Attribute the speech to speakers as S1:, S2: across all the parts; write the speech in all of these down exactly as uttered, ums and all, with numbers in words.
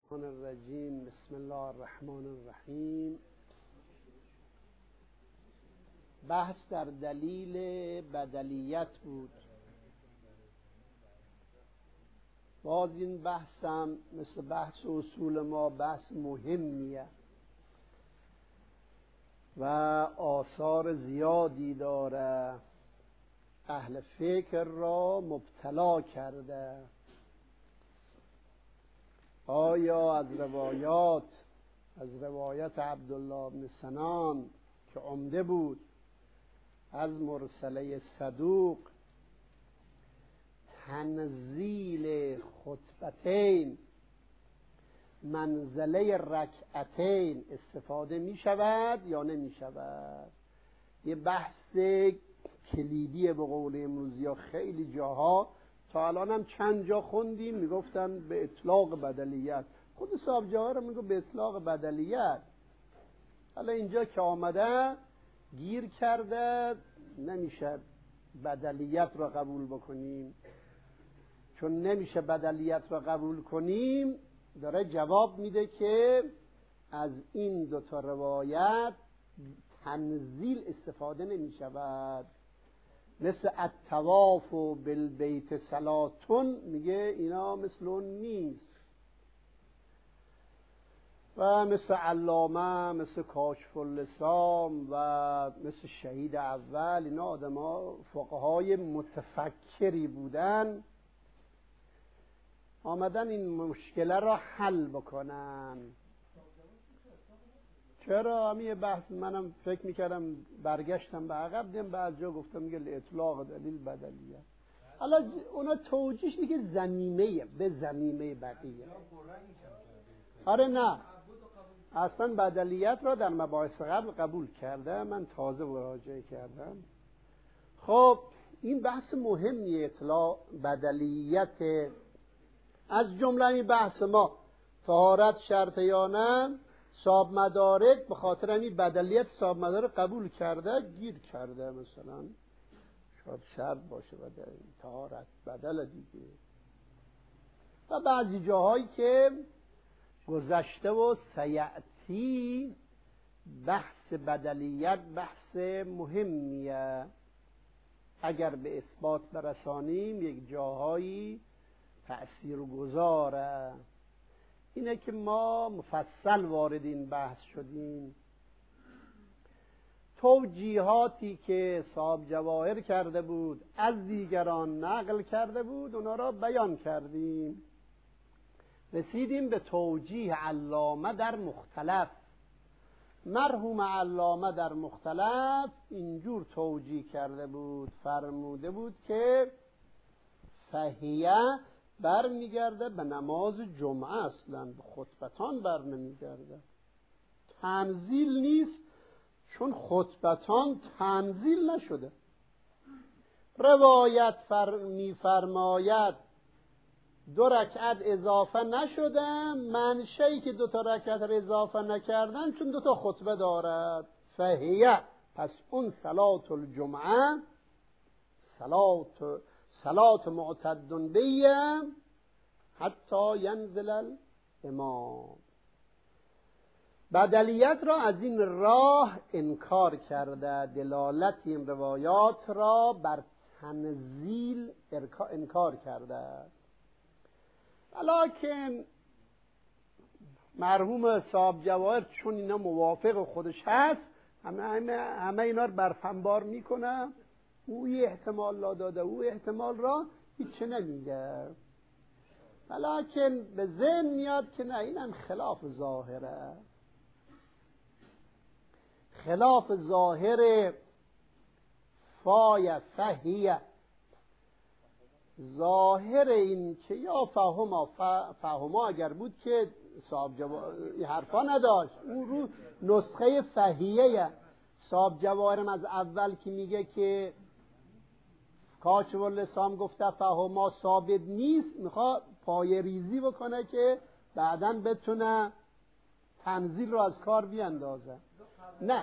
S1: الرجیم. بسم الله الرحمن الرحیم. بحث در دلیل بدلیت بود. باز این بحثم مثل بحث اصول ما بحث مهمیه و آثار زیادی داره، اهل فکر را مبتلا کرده. آیا از روایات از روایت عبدالله بن سنان که عمده بود، از مرسله صدوق، تنزیل خطبتین منزله رکعتین استفاده می شود یا نمی شود؟ یه بحث کلیدیه به قول امروزی ها. خیلی جاها تا الان هم چند جا خوندیم میگفتن به اطلاق بدلیت، خود صاحب جواهر میگه به اطلاق بدلیت. حالا اینجا که آمده گیر کرده نمیشه بدلیت را قبول بکنیم. چون نمیشه بدلیت را قبول کنیم، داره جواب میده که از این دوتا روایت تنزیل استفاده نمیشود. مثل الطواف و بالبیت صلاتون میگه اینا مثل اون نیست. و مثل علامه، مثل کاشف اللسان و مثل شهید اول، اینا آدم ها فقهای متفکری بودن، آمدن این مشکله را حل بکنن. چرا؟ همین بحث منم فکر میکردم برگشتم به عقب، دیدم بعد جا گفتم میگه اطلاق دلیل بدلیه. حالا اونا توجیهش میگه زمیمه به زمیمه بقیه. آره نه، اصلا بدلیت را در مباحث قبل قبول کرده، من تازه مراجعه کردم. خب این بحث مهمیه، اطلاق بدلیت. از جمله این بحث ما طهارت شرط یا نه، صاحب مدارک به خاطر همین بدلیت صاحب مدارک قبول کرده، گیر کرده. مثلا شاید شرط باشه بدل طهارت بدل دیگه. و بعضی جاهایی که گذشته و سیعتی بحث بدلیت بحث مهمیه. اگر به اثبات برسانیم یک جاهایی تأثیر گذاره. اینه که ما مفصل وارد این بحث شدیم. توجیهاتی که صاحب جواهر کرده بود، از دیگران نقل کرده بود، اونا را بیان کردیم. رسیدیم به توجیه علامه در مختلف. مرحوم علامه در مختلف اینجور توجیه کرده بود، فرموده بود که فهیه بر میگرده به نماز جمعه، اصلا به خطبتان بر نمیگرده. تنزیل نیست، چون خطبتان تنزیل نشده. روایت فر میفرماید دو رکعت اضافه نشده، منشئی که دو تا رکعت را اضافه نکردن چون دو تا خطبه دارد. فهیه، پس اون صلات الجمعه صلات صلات معتد بیه حتی ینزل الامام. بدلیت را از این راه انکار کرده، دلالت این روایات را بر تنزیل انکار کرده. ولیکن مرحوم صاحب جواهر چون اینا موافق خودش هست، همه, همه, همه اینا رو برفنبار میکنه. او یه احتمال لا داده، او احتمال را هیچ نمیگه. ولیکن به ذهن میاد که نه، اینم خلاف ظاهره. خلاف ظاهر فای فهیه. ظاهر این که یا فهما فهما اگر بود که صاحب جواهر این حرفا نداشت، اون رو نسخه فهیه. صاحب جواهرم از اول که میگه که کاشف اللسان گفته فهما ثابت نیست، میخواد پای ریزی بکنه که بعداً بتونه تنزیل رو از کار بیاندازه. نه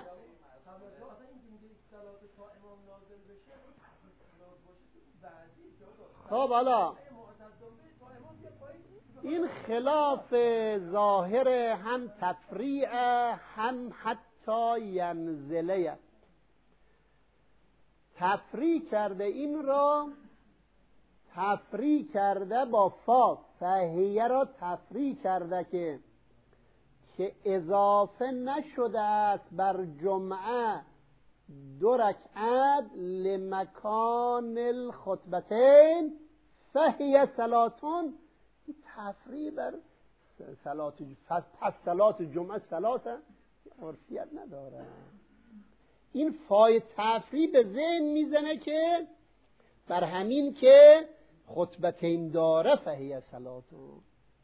S1: خب حالا این خلاف ظاهر هم تفریع هم حتی ینزله. تفریع کرده این را تفریع کرده با فا، فهیه را تفریع کرده که که اضافه نشده است بر جمعه دو رکعت لمکان الخطبتین فهیه صلاتون. این تفریع بر صلات پس صلات جمعه صلات عرفیت نداره. این فای تفریع به ذهن میزنه که بر همین که خطبتین داره فهیه صلاتون.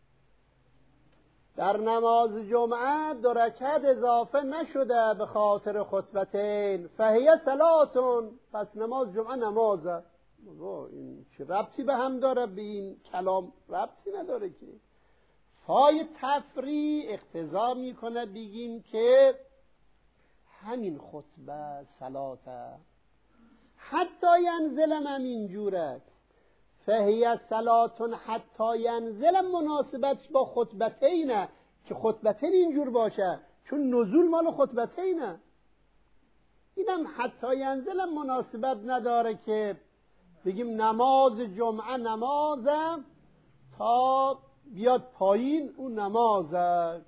S1: در نماز جمعه دو رکعت اضافه نشده به خاطر خطبتین فهیه صلاتون، پس نماز جمعه نمازه. این چه ربطی به هم داره؟ به این کلام ربطی نداره که. فای تفریع اقتضا میکنه بگیم که همین خطبه صلاته. حتی ینزلم هم اینجوره، فهیه صلاتون حتی ینزلم مناسبتش با خطبتینه که خطبتین اینجور باشه، چون نزول مال خطبتینه. اینم حتی ینزلم مناسبت نداره که بگیم نماز جمعه نمازه تا بیاد پایین اون نمازه.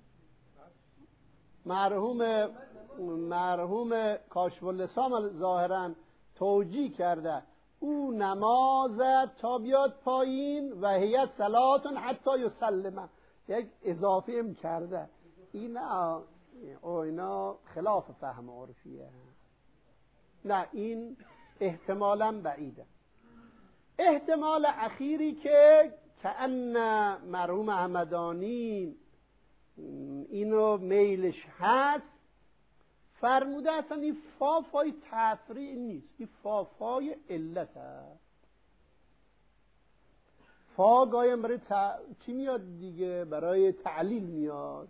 S1: مرحوم مرحوم کاشف اللسان ظاهرا توجیه کرده او نماز تا بیاد پایین و هی صلاتون حتی یسلمه، یک اضافه ام کرده. اینا اینا خلاف فهم عرفیه. نه، این احتمالا بعیده. احتمال اخیری که کأن مرحوم همدانی اینو میلش هست، فرموده اصلا این فا فای تفریع نیست، این فا فای علت هست. فا گایم برای تع... چی میاد دیگه؟ برای تعلیل میاد.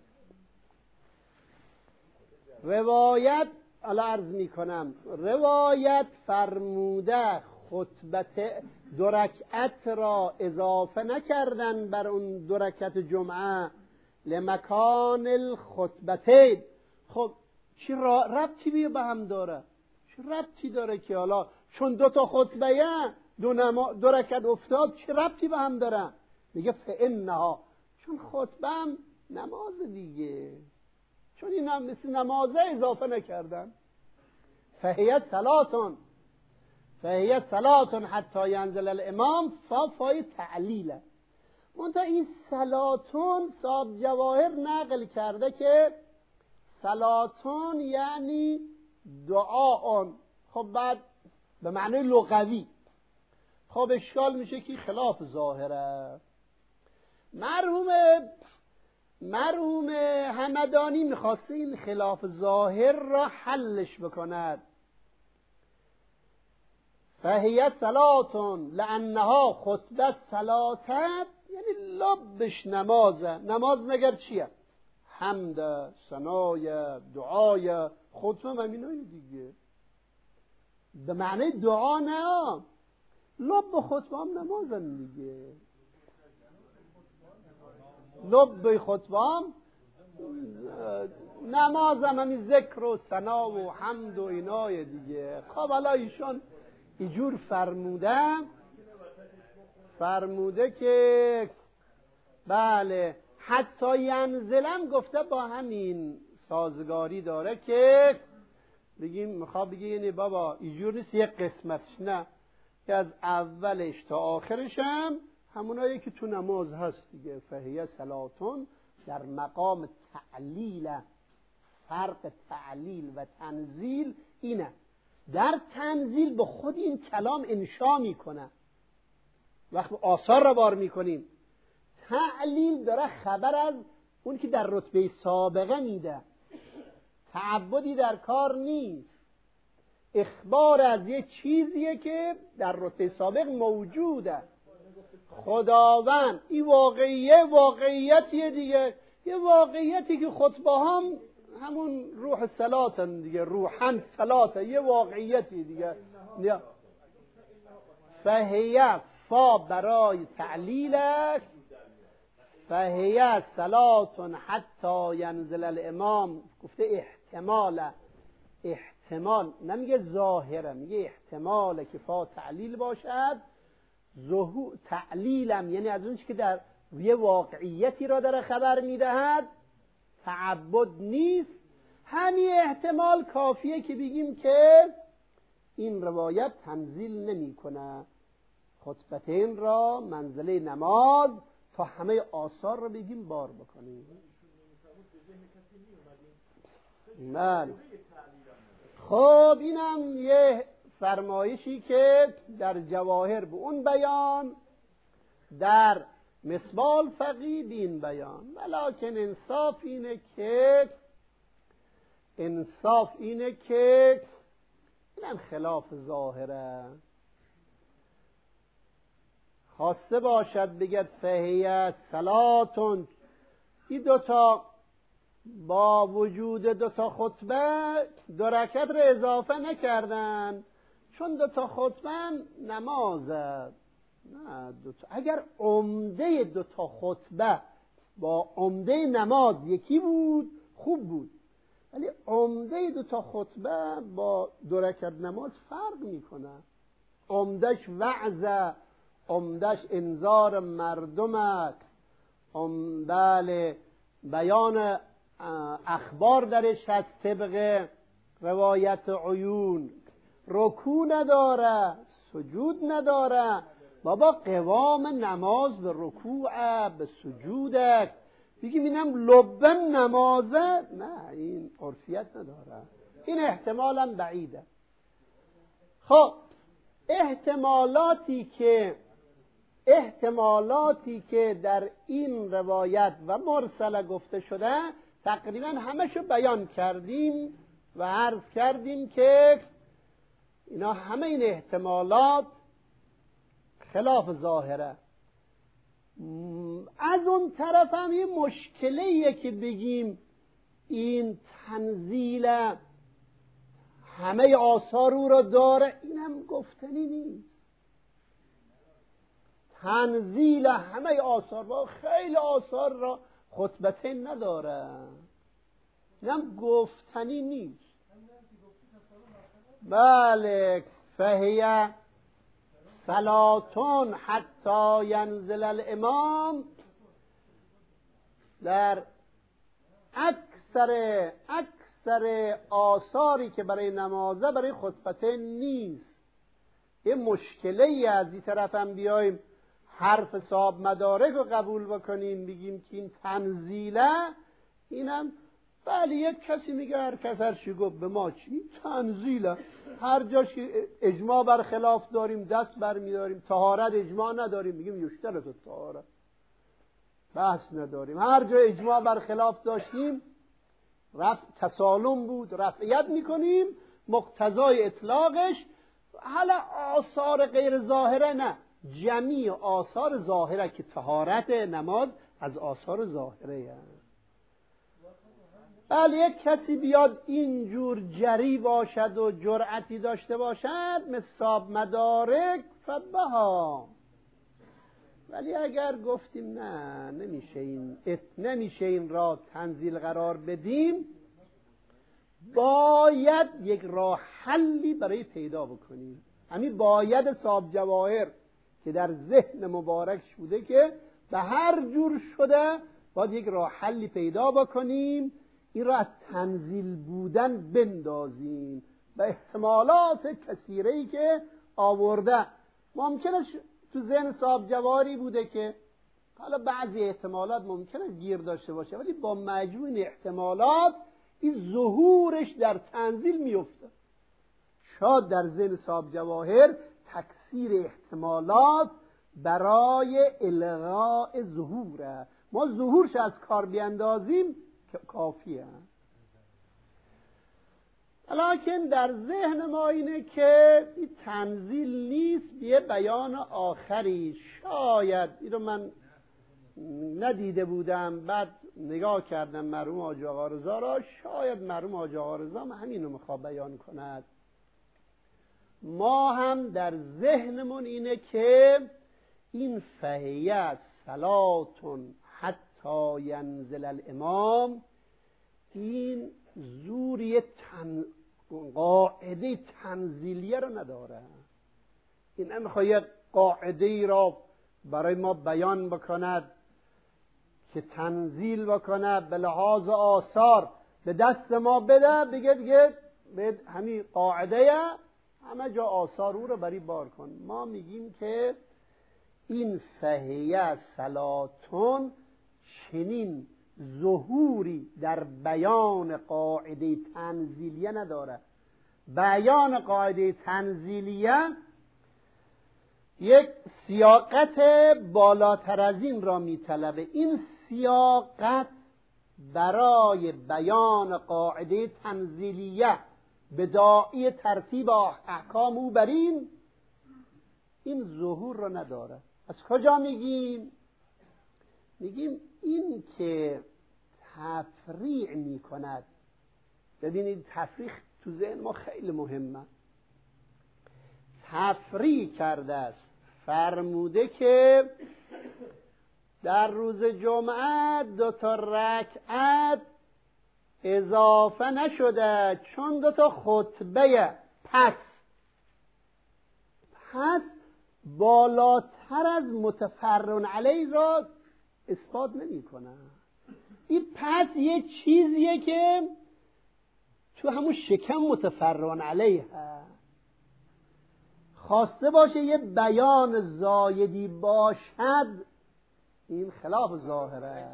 S1: روایت الا عرض میکنم روایت فرموده خطبت دو رکعت را اضافه نکردن بر اون دو رکعت جمعه لمکان الخطبتین. خب چی ربطی به هم داره؟ چی ربطی داره که حالا چون دو تا خطبه دو, نما... دو رکعت افتاد چی ربطی به هم داره؟ میگه فانها، چون خطبه هم نماز دیگه، چون این هم مثل نمازه اضافه نکردن. فهیه صلاتون فهیه صلاتون حتی ینزل الامام، فا فای تعلیله. منتها این صلاتون صاحب جواهر نقل کرده که صلاتون یعنی دعاون. خب بعد به معنی لغوی، خب اشکال میشه که خلاف ظاهره. مرحوم مرحوم همدانی میخواسته این خلاف ظاهر را حلش بکند. فهیه صلاتون لانها خطبه صلاتت، یعنی لبش نمازه. نماز مگر چیه؟ حمد، ثنای، دعای، خطبه همینایی دیگه. به معنی دعا نه، لب خطبه هم نمازن دیگه. لب خطبه هم نمازم همین ذکر و ثنا و حمد و اینای دیگه. خب حالا ایشون اینجور فرموده فرموده که بله حتی ینزلم گفته با همین سازگاری داره که بگیم میخواد بگه یعنی بابا اینجور نیست یک قسمتش، نه، که از اولش تا آخرش هم همونایی که تو نماز هست دیگه. فهیه صلاتون در مقام تعلیل. فرق تعلیل و تنزیل اینه. در تنزیل به خود این کلام انشا میکنه، وقتی آثار را بار میکنیم. تعلیل داره خبر از اون که در رتبه سابقه میده، تعبدی در کار نیست، اخبار از یه چیزیه که در رتبه سابق موجوده. خداوند این واقعیه واقعیتیه دیگه، یه واقعیتی که خطبه هم همون روح صلاتن دیگه، روحن صلاته، یه واقعیتی دیگه. فهیه فا برای تعلیل، فهیه صلاتون حتی ینزل الامام، گفته احتمال، احتمال نمیگه ظاهره، میگه احتمال که فا تعلیل باشد، ظهور تعلیلم یعنی از اون چی که در یه واقعیتی را داره خبر میدهد، تعبد نیست. همین احتمال کافیه که بگیم که این روایت تنزیل نمی کنه خطبتین را منزله نماز تا همه آثار رو بگیم بار بکنیم. بله. خب اینم یه فرمایشی که در جواهر به اون بیان، در مصباح الفقی به این بیان. ولکن انصاف اینه که انصاف اینه که اینم خلاف ظاهره. خواسته باشد بگد فهیت صلاتون، این دوتا با وجود دوتا خطبه دو رکعت رو اضافه نکردن، چون دوتا خطبه نمازه. نه دوتا. اگر عمده دوتا خطبه با عمده نماز یکی بود خوب بود، ولی عمده دوتا خطبه با دو رکعت نماز فرق میکنه. عمدش وعظه، عمدش انذار مردمک، بله بیان اخبار درش هست طبق روایت عیون، رکوع نداره، سجود نداره. بابا قوام نماز به رکوع به سجودک، بگیم اینم لبن نمازه، نه این عرفیت نداره، این احتمالا بعیده. خب احتمالاتی که احتمالاتی که در این روایت و مرسله گفته شده تقریبا همشو بیان کردیم و عرض کردیم که اینا همه این احتمالات خلاف ظاهره. از اون طرف هم یه مشکلیه که بگیم این تنزیل همه آثار او را داره، اینم گفتنی نیست. تنزیل همه آثار و خیلی آثار را خطبتین نداره، اینم گفتنی نیست. بله فهیه صلاتون حتی ینزل الامام، در اکثر اکثر آثاری که برای نمازه برای خطبتین نیست. یه مشکلی از این طرف هم بیایم حرف صاحب مدارک رو قبول بکنیم بگیم که این تنزیله، اینم بله یک کسی میگه هر کس هر چی گفت به ما چی تنزیله، هر جاش که اجماع بر خلاف داریم دست بر میداریم. طهارت اجماع نداریم میگیم یشترط الطهارت، بحث نداریم. هر جا اجماع بر خلاف داشتیم رفع تسالم بود رفعیت میکنیم، مقتضای اطلاقش حالا آثار غیر ظاهره نه، جمیع آثار ظاهره که طهارت نماز از آثار ظاهره هست. بله یک کسی بیاد اینجور جری باشد و جرأتی داشته باشد مثاب مدارک فبها، ولی اگر گفتیم نه نمیشه این نمیشه این را تنزیل قرار بدیم، باید یک راه حلی برای پیدا بکنیم. همین باید صاحب جواهر که در ذهن مبارک شده که به هر جور شده باید یک راه حلی پیدا بکنیم، این را از تنزیل بودن بندازیم و احتمالات کثیره‌ای که آورده. ممکنه تو ذهن صاحب جواری بوده که حالا بعضی احتمالات ممکنه گیر داشته باشه، ولی با مجموع احتمالات این ظهورش در تنزیل میفته. شاید در ذهن صاحب جواهر تکثیر احتمالات برای الغاء ظهوره، ما ظهورش از کار بیندازیم کافیه. لکن در ذهن ما اینه که این تنزیل نیست، یه بیان آخری. شاید این رو من ندیده بودم، بعد نگاه کردم مرحوم حاجی آقا رضا را، شاید مرحوم حاجی آقا رضا همین رو میخواد بیان کند. ما هم در ذهنمون اینه که این فهیه صلاتون حتی حتی ینزل الامام، این زوری تن... قاعده تنزیلیه رو نداره. این نمیخواد یک قاعده ای را برای ما بیان بکند که تنزیل بکنه به لحاظ آثار به دست ما بده، بگه دیگه به همین قاعده همه جا آثار او رو بری بار کن. ما میگیم که این فهیه صلاتون چنین ظهوری در بیان قاعده تنزیلیه نداره. بیان قاعده تنزیلیه یک سیاقت بالاتر از این را میطلبه. این سیاقت برای بیان قاعده تنزیلیه به داعی ترتیب احکام او بر این این ظهور را نداره. از کجا میگیم؟ میگیم این که تفریع میکند. ببینید تفریع تو ذهن ما خیلی مهمه. تفریع کرده است، فرموده که در روز جمعه دو تا رکعت اضافه نشده چون دو تا خطبه. پس پس بالاتر از متفرع علیه را اثبات نمی کنه. این پس یه چیزیه که تو همون شکم متفرع علیه خواسته باشه یه بیان زایدی باشد، این خلاف ظاهره.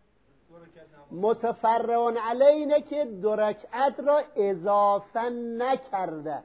S1: متفرع علیه که دو رکعت را اضافه نکرده،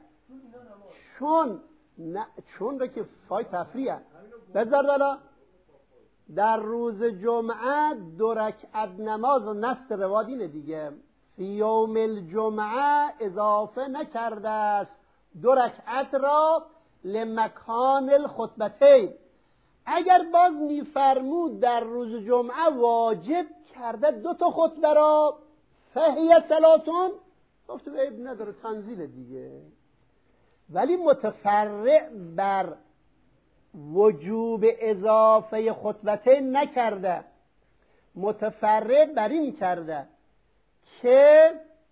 S1: چون نه چون را که فای تفریعه. بذار دالا در روز جمعه دو رکعت نماز و نست روادینه دیگه، فی یوم الجمعه اضافه نکرده است دو رکعت را لمکان الخطبتین. اگر باز میفرمود در روز جمعه واجب کرده دو تا خطبه را، فهی صلاتون، گفت عیب نداره تنزیل دیگه. ولی متفرع بر وجوب اضافه خطبتین نکرده، متفرع بر این کرده که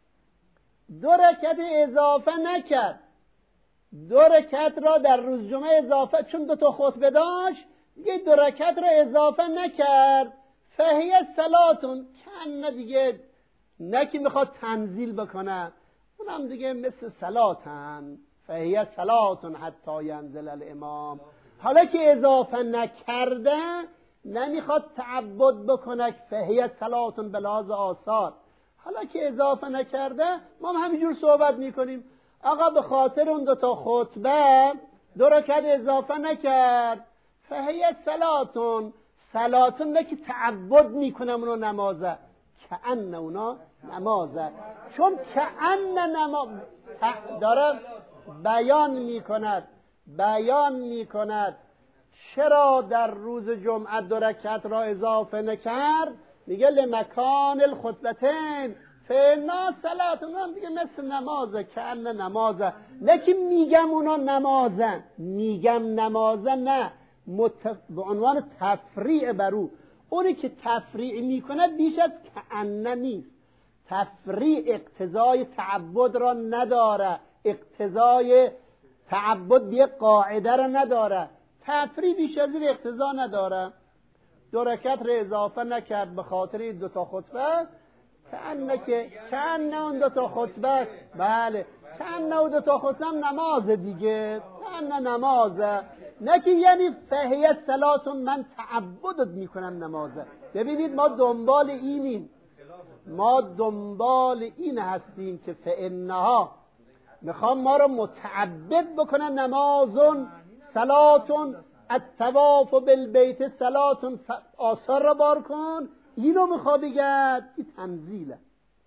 S1: دو رکعت اضافه نکرد، دو رکعت را در روز جمعه اضافه، چون دو تا خطبه داشت یه دو رکعت را اضافه نکرد، فهی صلاتون. کنه دیگه نه که میخواد تنزیل بکنه، اونم دیگه مثل صلاتن، فهی صلاتون حتی ینزل الامام. حالا که اضافه نکرده نمیخواد تعبد بکنه فهی صلاتون به لحاظ آثار. حالا که اضافه نکرده ما هم همینجور صحبت میکنیم، آقا به خاطر اون دو تا خطبه دو رکعت اضافه نکرد، فهی صلاتون. صلاتون نه که تعبد میکنم اونو نمازه، کأن اونا نمازه، چون کأن نماز داره بیان میکند بیان میکند چرا در روز جمعه دو رکعت را اضافه نکرد. میگه لمکان الخطبتین فانا صلاتون، هم دیگه مثل نمازه، کأن نمازه. نه که میگم اونا نمازن، میگم نمازه، نه، متف... به عنوان تفریع برو. اونی که تفریع میکنه بیش از کأن نیست. تفریع اقتضای تعبد را نداره، اقتضای تعبد به قاعده را نداره. تفریع بیش از این اقتضا نداره. دو رکعت را اضافه نکرد به خاطر دو تا خطبه، کأنه که کأنه اون دو تا خطبه، بله کأنه اون دو تا خطبه نماز دیگه، کأنه نمازه. نه که یعنی فهی صلاتون من تعبدت میکنم نمازه. ببینید ما دنبال اینیم، ما دنبال این هستیم که فانها میخوام ما رو متعبد بکنن نمازون صلاتون الطواف بالبیت صلاتون، آثار را بار کن. اینو میخواد بگد این تنزیله،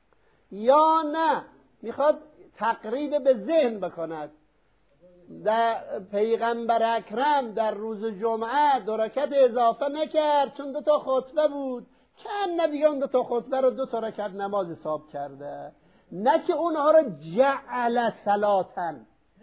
S1: یا نه میخواد تقریب به ذهن بکند. در پیغمبر اکرم در روز جمعه دو رکعت اضافه نکرد چون دو تا خطبه بود، کنه دیگه اون دو تا خطبه رو دو تا رکعت نماز حساب کرده، نه که اونها رو جعل صلاتن.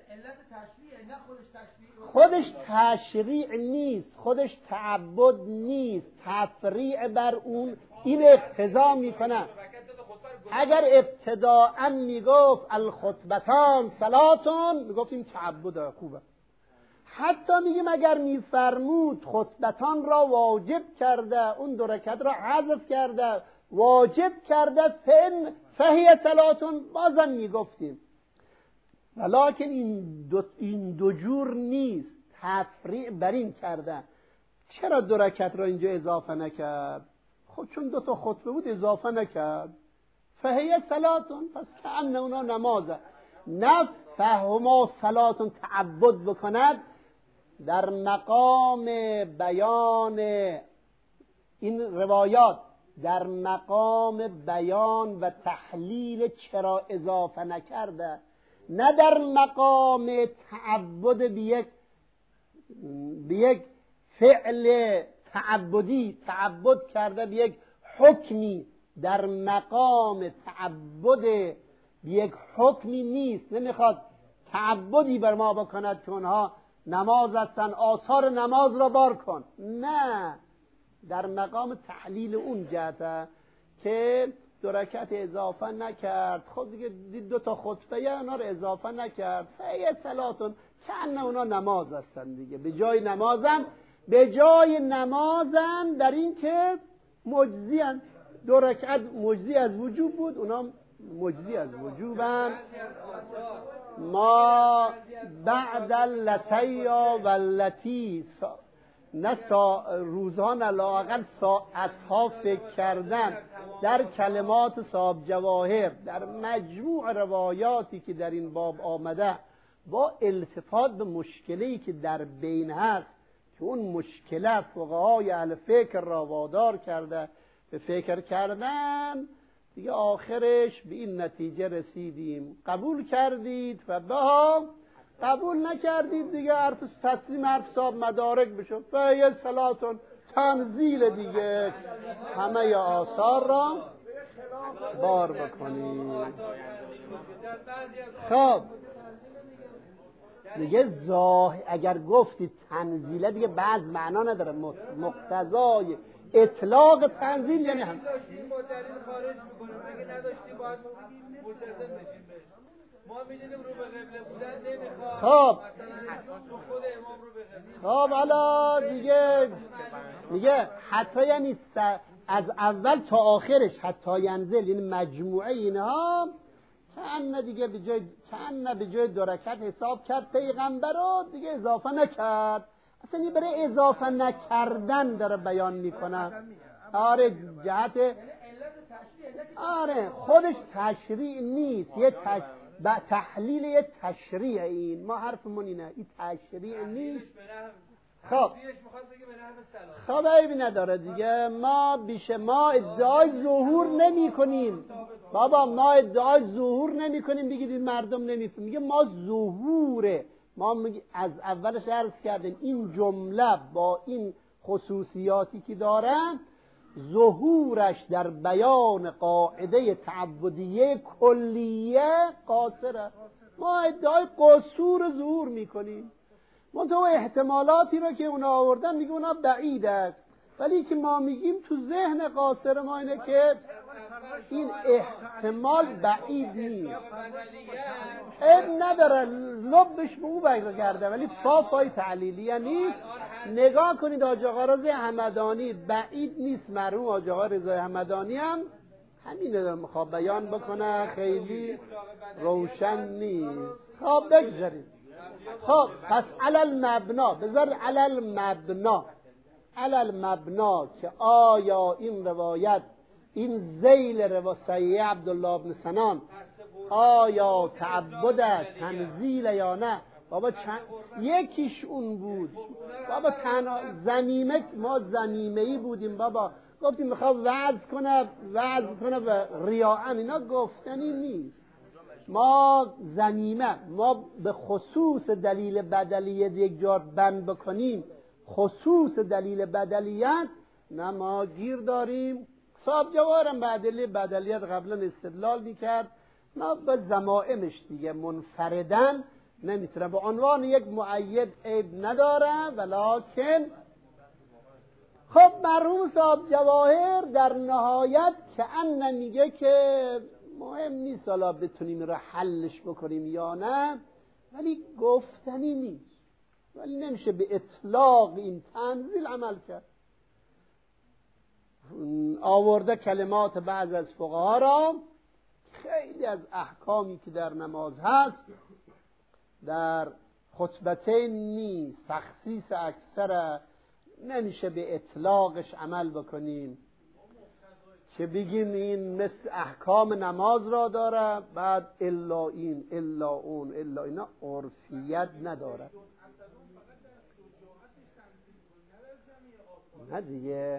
S1: خودش تشریع نیست، خودش تعبد نیست، تفریع بر اون این اقتضا میکنه اگر ابتداءً میگفت الخطبتان صلاتون میگفتیم تعبد خوبه. حتی میگیم اگر میفرمود خطبتان را واجب کرده، اون دو رکعت را حذف کرده واجب کرده، فن فهی صلاتون، بازم میگفتیم. ولکن این دو, این دو جور نیست، تفریع بر این کرده. چرا دو رکعت را اینجا اضافه نکرد؟ خب چون دو تا خطبه بود اضافه نکرد. فهی صلاتون، پس کأن اونا نمازه. نه فهما صلاتون تعبد بکند. در مقام بیان این روایات، در مقام بیان و تحلیل چرا اضافه نکرده، نه در مقام تعبد به یک به یک فعل تعبدی تعبد کرده به یک حکمی. در مقام تعبد به یک حکمی نیست، نمیخواد تعبدی بر ما بکند که اونها نماز هستن، آثار نماز را بار کن. نه، در مقام تحلیل اون جهته که دو رکعت اضافه نکرد. خب دیگه دو تا خطبه اونا رو اضافه نکرد، فهی صلاتون، چند اونا نماز هستن دیگه. به جای نمازن به جای نمازن در این که مجزی هن. دو رکعت مجزی از وجوب بود، اونا مجزی از وجوبن. ما بعد اللتیا و اللتی، نه روزان لااقل ساعتها فکر کردن در کلمات صاحب جواهر، در مجموع روایاتی که در این باب آمده، با التفات به مشکلی که در بین هست که اون مشکل فقهای اهل فکر را وادار کرده به فکر کردن، دیگه آخرش به این نتیجه رسیدیم. قبول کردید و بها، قبول نکردید دیگه حرف تسلیم حرف صاحب مدارک بشو. فهی صلاتون، تنزیل دیگه، همه آثار را بار بکنید. خب دیگه ظاهر اگر گفتید تنزیله دیگه بعض معنا نداره. مقتضای اطلاق تنزیل یعنی هم
S2: ما می‌دونیم رو به قبله بودن نمیخواد.
S1: خب
S2: خود امام رو به قبله.
S1: خب حالا دیگه میگه حتی یعنی از اول تا آخرش حتی ینزل، این مجموعه اینها کأن دیگه به جای کأن به جای دو رکعت حساب کرد پیغمبر رو دیگه اضافه نکرد. اصلا این برای اضافه نکردن داره بیان میکنه. آره جهت آره خودش تشریع نیست، یه تش... با تحلیل یه تشریع. این ما حرفمون اینه، این تشریع نیست. خب خب عیبی نداره دیگه. ما بیشه ما ادعای ظهور نمی کنیم بابا، ما ادعای ظهور نمی کنیم بگید این مردم نمیفهمن. میگه ما ظهوره، ما از اولش عرض کردیم این جمله با این خصوصیاتی که داره، ظهورش در بیان قاعده تعبدیه کلیه قاصره. ما ادعای قصور ظهور میکنیم، ما تو احتمالاتی رو که اونا آوردن میگه اونا بعیده، ولی که ما میگیم تو ذهن قاصر ما اینه که این احتمال بعید نیست. اب نداره لبش به او برگرده، ولی فافای تعلیلیه نیست. نگاه کنید آج آقا رضا همدانی بعید نیست، مرحوم آج آقا رضا همدانی هم همین رو میخواد بیان بکنه، خیلی روشن نیست. خب بگذارید. خب پس علل مبنا، بذار علل مبنا، علل مبنا که آیا این روایت، این ذیل روایت عبدالله بن سنان آیا تعبد تنزیل یا نه؟ بابا چند... یکیش اون بود بابا، تنها زمیمه، ما زمیمه‌ای بودیم بابا، گفتیم میخواد وعظ کنه وعظ کنه به ریاعن، اینا گفتنی نیست. ما زمیمه، ما به خصوص دلیل بدلیت یک جار بند بکنیم، خصوص دلیل بدلیت نه ما گیر داریم. صاحب جوارم به دلیل بدلیت قبلا استدلال میکرد، ما به زمائمش دیگه منفردن نمیتونه، به عنوان یک مؤید عیب نداره، ولکن خب مرحوم صاحب جواهر در نهایت که ان میگه که مهم نیست حالا بتونیم را حلش بکنیم یا نه، ولی گفتنی نیست، ولی نمیشه به اطلاق این تنزیل عمل کرد. آورده کلمات بعض از فقها را، خیلی از احکامی که در نماز هست در خطبتین نیست، تخصیص اکثر، نمیشه به اطلاقش عمل بکنیم که بگیم این مثل احکام نماز را داره بعد الا این الا اون الا اینا، عرفیت نداره. نه دیگه،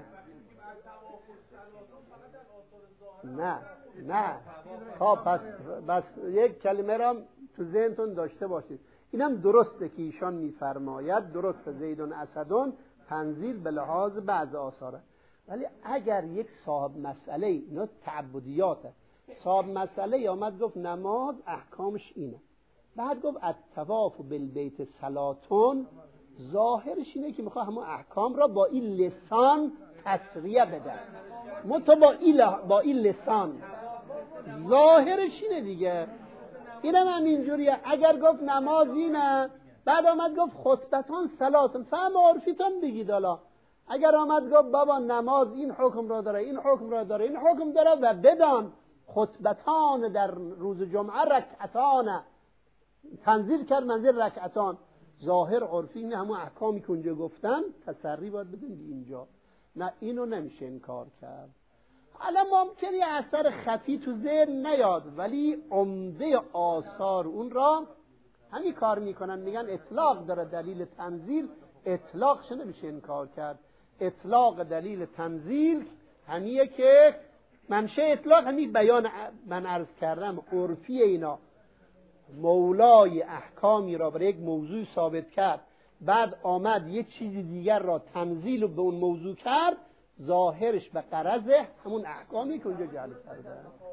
S1: نه نه خب پس بس یک کلمه را تو ذهنتون داشته باشید، اینم درسته که ایشان میفرماید درسته زیدون اسدون تنزیل به لحاظ بعض آثاره، ولی اگر یک صاحب مسئله، اینا تعبدیاته، صاحب مسئله آمد گفت نماز احکامش اینه، بعد گفت الطواف بالبیت صلاتون، ظاهرش اینه که میخواه همون احکام را با این لسان تصریح بده، متو با این با این لسان ظاهرش اینه دیگه. اینم هم اینجوریه. اگر گفت نماز اینه بعد آمد گفت خطبتان صلاتون، فهم عرفیتون بگید. حالا اگر آمد گفت بابا نماز این حکم را داره این حکم را داره این حکم داره و بدان خطبتان در روز جمعه رکعتان، تنزیل کرد منزل رکعتان، ظاهر عرفی اینه همون احکامی که اونجا گفتن تسری باید بدون اینجا، نه اینو نمیشه انکار کرد. حالا ممکنه یه اثر خفی تو ذهن نیاد ولی عمده آثار اون را همین کار میکنن، میگن اطلاق داره دلیل تنزیل، اطلاقش نمیشه انکار کرد. اطلاق دلیل تنزیل همیه که منشه اطلاق همین بیان من عرض کردم عرفی اینا، مولای احکامی را برای یک موضوع ثابت کرد بعد آمد یه چیزی دیگر را تنزیل به اون موضوع کرد، ظاهرش به غرض همون احکامی که اونجا جعل کرده.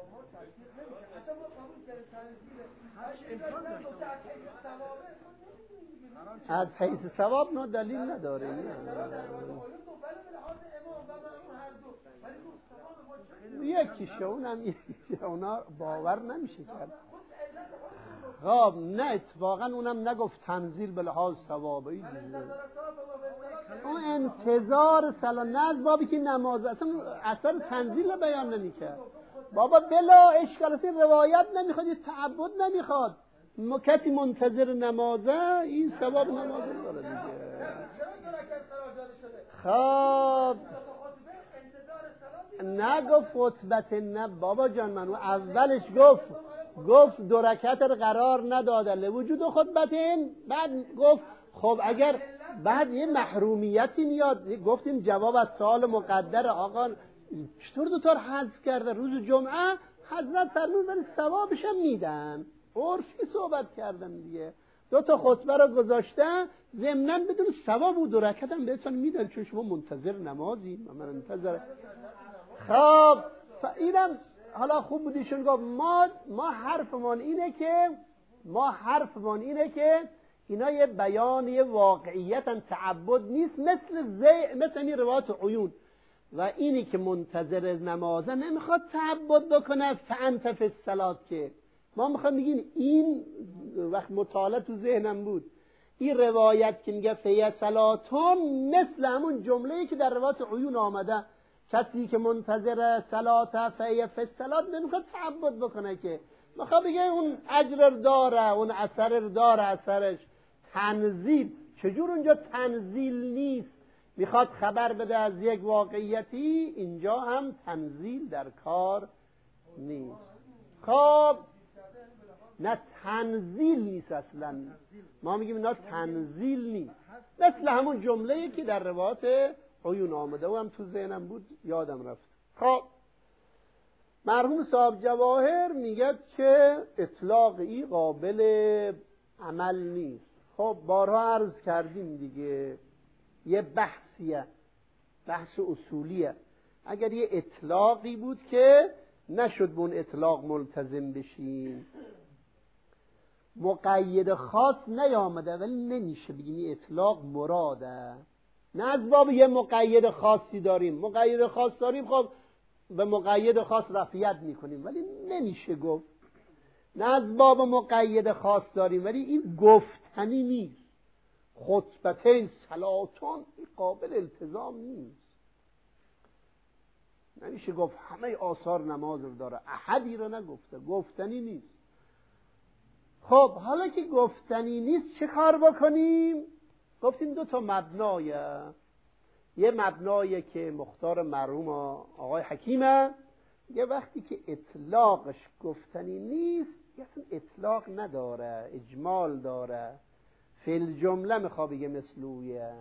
S1: از حیث ثواب نه دلیل نداره. یکیشه اونم یکیشه، اونا باور نمیشه کرد. خب نه اتفاقا اونم نگفت تنزیل به لحاظ ثوابی، اون انتظار سلام نه از بابی که نماز اصلا اثر تنزیل بیان نمیکرد. بابا بلا اشکال است، روایت نمیخواد، یه تعبد نمیخواد، ما کسی منتظر نمازه این ثواب نماز داره دیگه. خب نگفت خطبت، نه بابا جان، من اولش گفت گفت دو رکعت قرار نداده لوجود خطبتین، بعد گفت خب اگر بعد یه محرومیتی میاد، گفتیم جواب از سوال مقدر آقا چطور دوتار حذف کرده روز جمعه، حضرت فرمود ولی ثوابش هم میدن، عرفی صحبت کردن دیگه، دو تا خطبه رو گذاشته ضمناً بدون ثواب و دو رکعت هم بهتون میدن چون شما منتظر نمازی، من منتظر. خب اینم حالا خوب بودیشون گفت ما ما حرفمون اینه که ما حرفمون اینه که اینا یه بیان یه واقعیتن، تعبد نیست، مثل زی مثل این روایت عیون، و اینی که منتظر نمازه نمیخواد تعبد بکنه فانت فی الصلاه، که ما میخوام بگیم این وقت مطالعه تو ذهنم بود این روایت که میگه فی صلاتون مثل همون جمله‌ای که در روایت عیون آمده، کسی که منتظر صلات فی فی الصلاه نمیخواد تعبد بکنه، که میخواد بگه اون اجر داره، اون اثر داره، اثرش تنزیل. چجور اونجا تنزیل نیست، میخواد خبر بده از یک واقعیتی، اینجا هم تنزیل در کار نیست. خب نه تنزیل نیست اصلا، ما میگیم اینا تنزیل نیست، مثل همون جمله‌ای که در روایت عیون آمده و هم تو ذهنم بود یادم رفت. خب مرحوم صاحب جواهر میگه که اطلاقی قابل عمل نیست. خب بارها عرض کردیم دیگه، یه بحثیه، بحث اصولیه، اگر یه اطلاقی بود که نشد به اون اطلاق ملتزم بشیم، مقید خاص نیامده ولی نمیشه بگیم این اطلاق مراده، نه از باب یه مقید خاصی داریم. مقید خاص داریم، خب به مقید خاص رفعیت میکنیم، ولی نمیشه گفت. نه از باب مقید خاص داریم، ولی این گفتنی نیست. خطبتین صلاتون این قابل التزام نیست. نمیشه گفت همه آثار نماز رو داره، احدی رو نگفته، گفتنی نیست. خب حالا که گفتنی نیست چه کار بکنیم؟ گفتیم دو تا مبنایه. یه مبنایه که مختار مرحوم آقای حکیمه، یه وقتی که اطلاقش گفتنی نیست، یه اصلا اطلاق نداره، اجمال داره، فی جمله میخوا بگه مثلویه.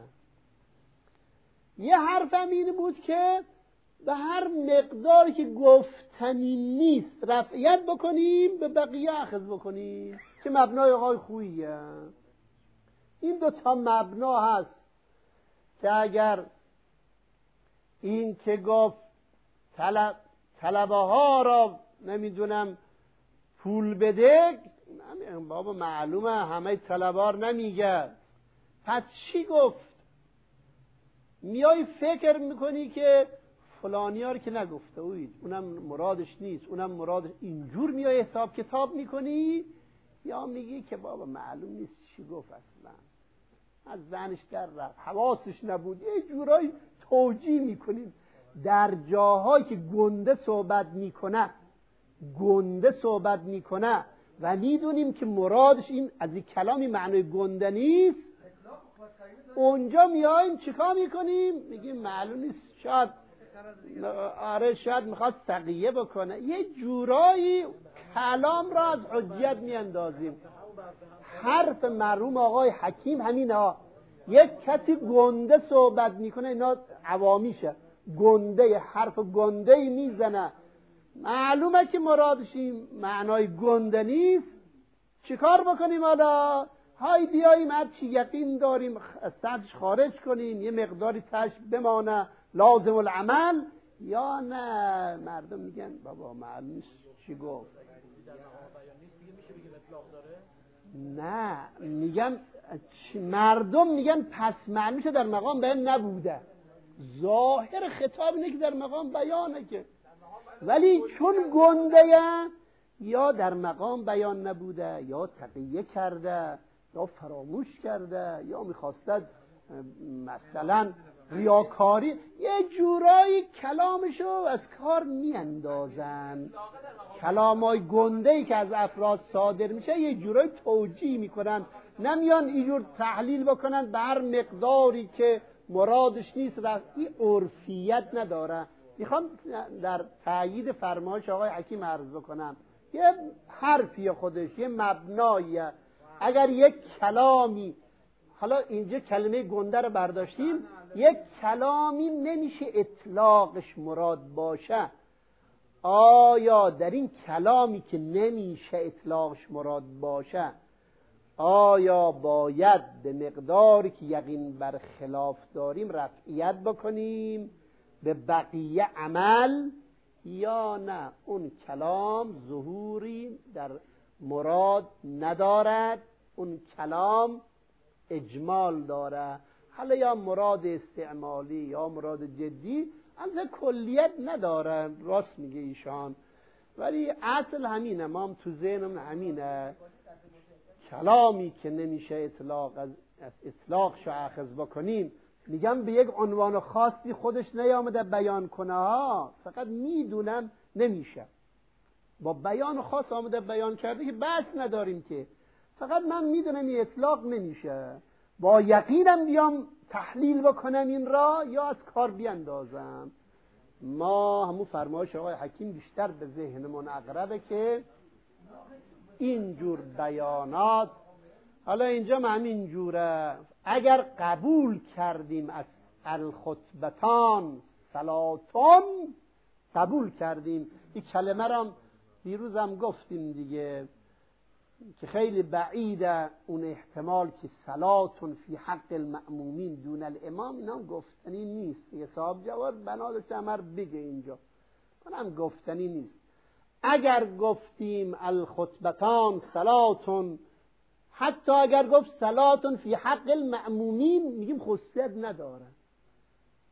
S1: یه حرفم این بود که به هر مقداری که گفتنی نیست رفعیت بکنیم، به بقیه اخذ بکنیم، که مبنای آقای خوییه. این دو تا مبنا هست که اگر این که گفت طلب طلبه ها را نمیدونم پول بده، بابا معلومه همه طلبار نمیگه، پس چی گفت؟ میای فکر میکنی که فلانی ها رو که نگفته اوید، اونم مرادش نیست، اونم مرادش، اینجور میای حساب کتاب میکنی، یا میگی که بابا معلوم نیست چی گفت، اصلا از ذهنش در رفت، حواسش نبود. یه جورایی توجیه میکنیم در جاهایی که گنده صحبت میکنه گنده صحبت میکنه و میدونیم که مرادش این از این کلامی معنی گنده نیست، اونجا میایم چیکار میکنیم؟ میگیم معلوم نیست، شاید آره شاید میخواد تقیه بکنه، یه جورایی کلام را از حجیت میاندازیم. حرف مرحوم آقای حکیم همینه ها. یک کسی گنده صحبت میکنه، اینا عوامیشه، گنده حرف گنده میزنه، معلومه که مرادش این معنای گنده نیست. چیکار بکنیم حالا؟ های بیاییم هر چی یقین داریم از سطحش خارج کنیم، یه مقداری تش بمانه لازم العمل، یا نه مردم میگن بابا معلوم نیست چی گفت. نه میگم مردم میگن پس معنی میشه در مقام بیان نبوده، ظاهر خطاب اینه که در مقام بیانه که، ولی چون گنده یا در مقام بیان نبوده، یا تقیه کرده، یا فراموش کرده، یا میخواستد مثلا ریاکاری، یه جورایی کلامشو از کار میاندازن. کلامای گنده‌ای که از افراد صادر میشه یه جورایی توجیه میکنن، نمیان اینجور تحلیل بکنن به هر مقداری که مرادش نیست. این عرفیت نداره. میخوام در تأیید فرمایش آقای حکیم عرض بکنم، یه حرفی خودش یه مبنایی، اگر یک کلامی، حالا اینجا کلمه گنده رو برداشتیم، یک کلامی نمیشه اطلاقش مراد باشه، آیا در این کلامی که نمیشه اطلاقش مراد باشه آیا باید به مقداری که یقین بر خلاف داریم رفعیت بکنیم به بقیه عمل، یا نه اون کلام ظهوری در مراد ندارد، اون کلام اجمال داره، حالا یا مراد استعمالی یا مراد جدی، از کلیت نداره. راست میگه ایشان، ولی اصل همینه، ما هم تو ذهنم همینه، کلامی که نمیشه اطلاق از اطلاقشو اخذ بکنیم، میگم به یک عنوان خاصی خودش نیامده بیان کنه ها، فقط میدونم نمیشه، با بیان خاص آمده بیان کرده که بحث نداریم که، فقط من میدونم این اطلاق نمیشه، با یقینم بیام تحلیل بکنم این را یا از کار بیاندازم. ما همون فرمایش آقای حکیم بیشتر به ذهنمون اقربه که اینجور بیانات، حالا اینجا هم همین جوره، اگر قبول کردیم از الخطبتان صلاتون، قبول کردیم این کلمه را دیروز هم گفتیم دیگه که خیلی بعیده اون احتمال که صلاتون فی حق المأمومین دون الامام، اینا هم گفتنی نیست. یه صاحب جواد بنا داشته همه رو بگه اینجا، اونم گفتنی نیست. اگر گفتیم الخطبتان صلاتون، حتی اگر گفت صلاتون فی حق المأمومین، میگیم خصوصیت نداره،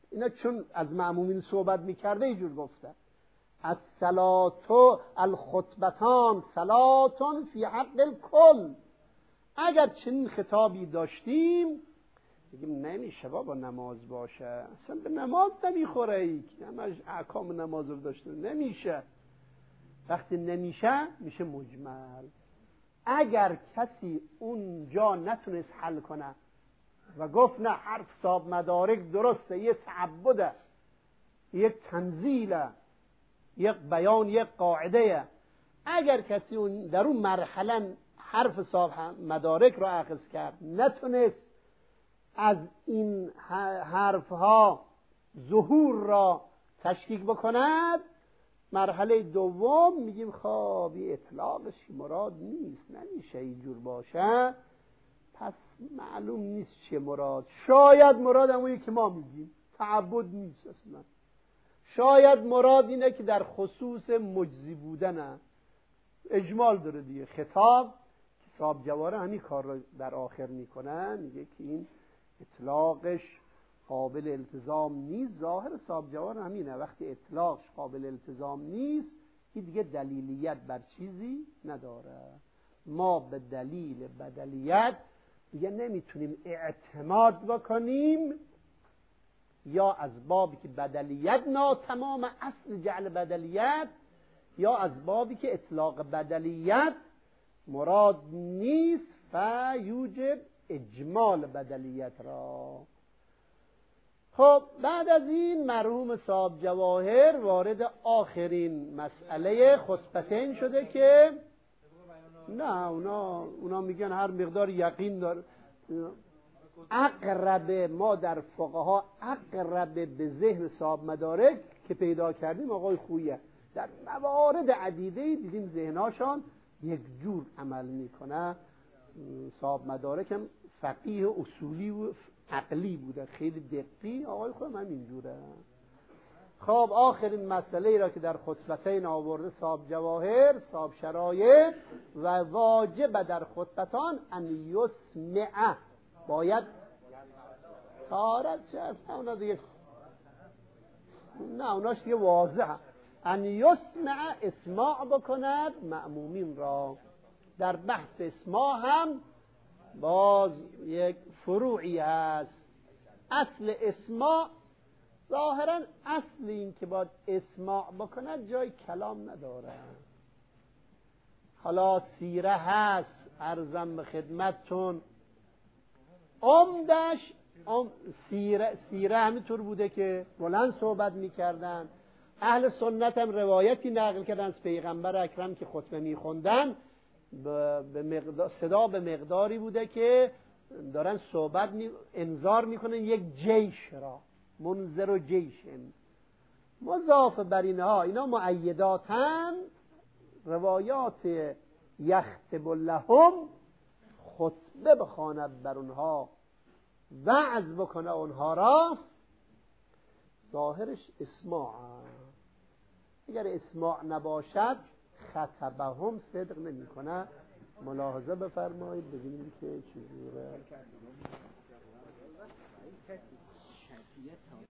S1: اینا چون از مأمومین صحبت میکرده اینجور گفته الصلاة الخطبتان صلاتون فی حق الکل. اگر چنین خطابی داشتیم بگیم نمیشه بابا نماز باشه، اصلا به نماز نمیخوره، ای که همش احکام نماز رو داشته، نمیشه. وقتی نمیشه میشه مجمل. اگر کسی اونجا نتونست حل کنه و گفت نه حرف صاحب مدارک درسته، یه تعبده، یک تنزیله، یک بیان، یک قاعده، اگر کسی اون در اون مرحله حرف صاحب مدارک رو اخذ کرد نتونست از این حرفها ظهور را تشکیک بکند، مرحله دوم میگیم خب اطلاقش مراد نیست، نمیشه اینجور باشه، پس معلوم نیست چه مراد. شاید مراد همونی که ما میگیم تعبد نیست اصلا، شاید مراد اینه که در خصوص مجزی بودن اجمال داره دیگه. خطاب که صاحب جواره همین کار رو در آخر میکنه، میگه که این اطلاقش قابل التزام نیست. ظاهر صاحب جوار همینه، وقتی اطلاقش قابل التزام نیست این دیگه دلیلیت بر چیزی نداره. ما به دلیل بدلیت دیگه نمیتونیم اعتماد بکنیم، یا از بابی که بدلیت ناتمام اصل جعل بدلیت، یا از بابی که اطلاق بدلیت مراد نیست فیوجب اجمال بدلیت را. خب بعد از این مرحوم صاحب جواهر وارد آخرین مسئله خطبتین شده که نه اونا, اونا میگن هر مقدار یقین داره. اقرب ما در فقها اقرب به ذهن صاحب مدارک که پیدا کردیم آقای خویه، در موارد عدیده دیدیم ذهناشان یک جور عمل میکنه. صاحب مدارک هم فقیه اصولی و عقلی بوده، خیلی دقیق. آقای خودم هم اینجوره. خب آخرین مسئله ای را که در خطبتین آورده صاحب جواهر، صاحب شرایط و واجب در خطبتان ان یسمع، باید تارت شرف اونا دیگه نه اوناش دیگه واضحه، ان یسمع اسماع بکند مأمومین را. در بحث اسماع هم باز یک فروعی هست. اصل اسماع ظاهرا اصل این که باید اسماع بکند جای کلام نداره. حالا سیره هست، عرضم به خدمتتون، عمدش ام سیره, سیره همینطور بوده که بلند صحبت میکردن. اهل سنت هم روایتی نقل کردن از پیغمبر اکرم که خطبه میخوندن، به مقدار صدا به مقداری بوده که دارن صحبت می انذار میکنن یک جیش را، منذر و جیشن. مضاف بر اینها اینا مؤیداتن، روایات یختب لهم، خطبه بخواند بر اونها، وعظ بکنه اونها را، ظاهرش اسماع. اگر اسماع نباشد خطبهم صدق نمی کنه. ملاحظه بفرمایید ببینید که چجوره.